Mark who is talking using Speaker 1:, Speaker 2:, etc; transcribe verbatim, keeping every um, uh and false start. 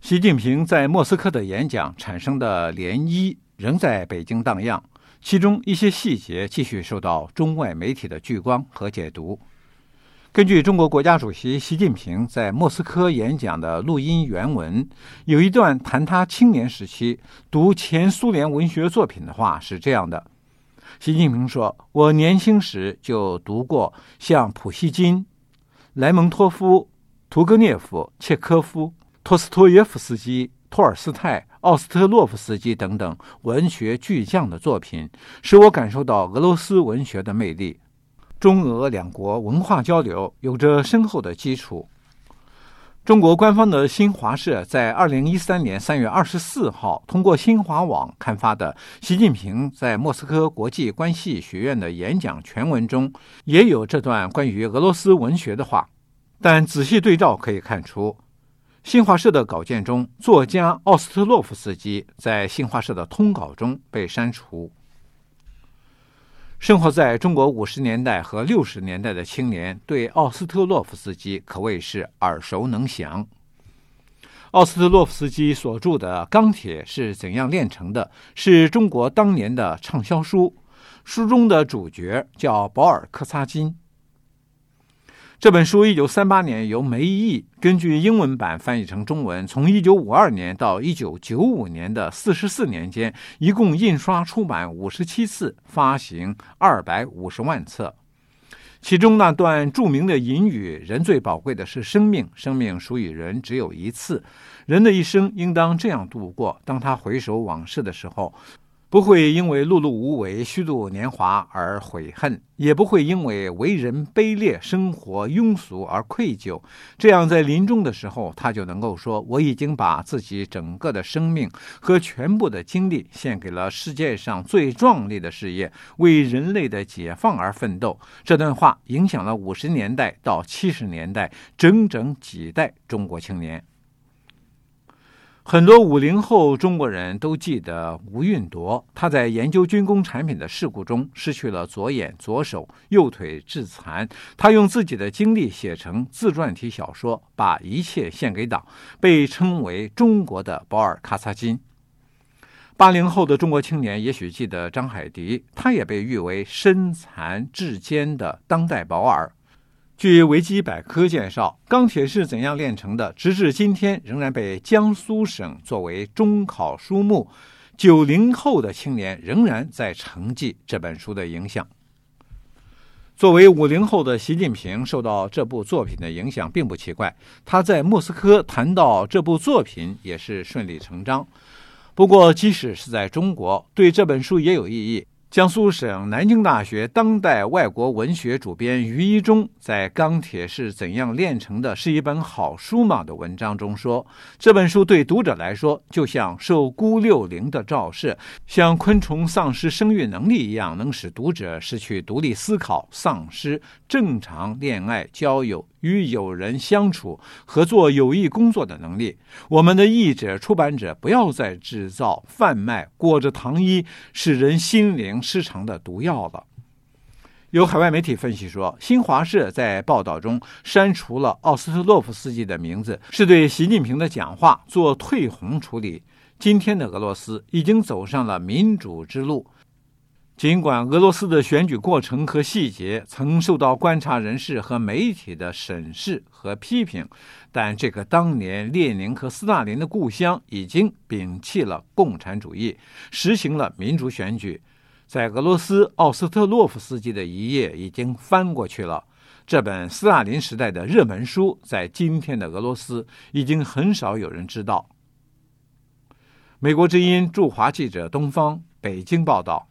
Speaker 1: 习近平在莫斯科的演讲产生的涟漪仍在北京荡漾，其中一些细节继续受到中外媒体的聚光和解读。根据中国国家主席习近平在莫斯科演讲的录音原文，有一段谈他青年时期读前苏联文学作品的话是这样的：习近平说，我年轻时就读过像普希金、莱蒙托夫、屠格涅夫、契科夫、托斯托耶夫斯基、托尔斯泰、奥斯特洛夫斯基等等文学巨匠的作品，使我感受到俄罗斯文学的魅力。中俄两国文化交流有着深厚的基础。中国官方的新华社在二零一三年三月二十四号通过新华网刊发的习近平在莫斯科国际关系学院的演讲全文中，也有这段关于俄罗斯文学的话，但仔细对照可以看出，新华社的稿件中，作家奥斯特洛夫斯基在新华社的通稿中被删除。生活在中国五十年代和六十年代的青年对奥斯特洛夫斯基可谓是耳熟能详。奥斯特洛夫斯基所著的《钢铁是怎样炼成的》是中国当年的畅销书，书中的主角叫保尔·柯察金。这本书一九三八年由梅毅根据英文版翻译成中文，从一九五二年到一九九五年的四十四年间，一共印刷出版五十七次，发行二百五十万册。其中那段著名的引语，人最宝贵的是生命，生命属于人只有一次，人的一生应当这样度过。当他回首往事的时候，不会因为碌碌无为、虚度年华而悔恨，也不会因为为人卑劣、生活庸俗而愧疚。这样在临终的时候，他就能够说，我已经把自己整个的生命和全部的精力献给了世界上最壮丽的事业，为人类的解放而奋斗。这段话影响了五十年代到七十年代整整几代中国青年。很多五零后中国人都记得吴运铎，他在研究军工产品的事故中失去了左眼、左手，右腿致残。他用自己的经历写成自传体小说，把一切献给党，被称为中国的保尔·柯察金。八零后的中国青年也许记得张海迪，他也被誉为身残志坚的当代保尔。据维基百科介绍，钢铁是怎样炼成的，直至今天仍然被江苏省作为中考书目，九零后的青年仍然在承继这本书的影响。作为五零后的习近平受到这部作品的影响并不奇怪，他在莫斯科谈到这部作品也是顺理成章。不过即使是在中国，对这本书也有异议。江苏省南京大学当代外国文学主编于一中在《钢铁是怎样炼成的，是一本好书吗》的文章中说，这本书对读者来说就像受孤六龄的照射，像昆虫丧失生育能力一样，能使读者失去独立思考，丧失正常恋爱、交友、与友人相处、合作有益工作的能力。我们的译者、出版者不要再制造、贩卖裹着糖衣使人心灵失常的毒药了。有海外媒体分析说，新华社在报道中删除了奥斯特洛夫斯基的名字，是对习近平的讲话做退红处理。今天的俄罗斯已经走上了民主之路。尽管俄罗斯的选举过程和细节曾受到观察人士和媒体的审视和批评，但这个当年列宁和斯大林的故乡已经摒弃了共产主义，实行了民主选举。在俄罗斯，奥斯特洛夫斯基的一页已经翻过去了。这本斯大林时代的热门书，在今天的俄罗斯已经很少有人知道。美国之音驻华记者东方北京报道。